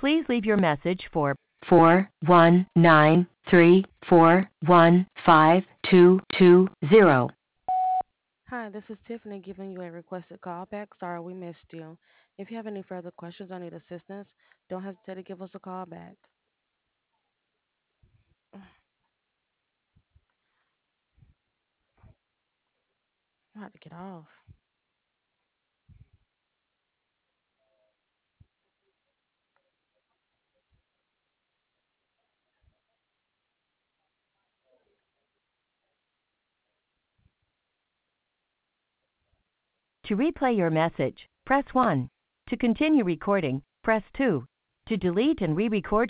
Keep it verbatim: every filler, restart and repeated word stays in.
Please leave your message for four one nine three four one five two two zero. Hi, this is Tiffany giving you a requested call back. Sorry we missed you. If you have any further questions or need assistance, don't hesitate to give us a call back. I have to get off. To replay your message, press one. To continue recording, press two. To delete and re-record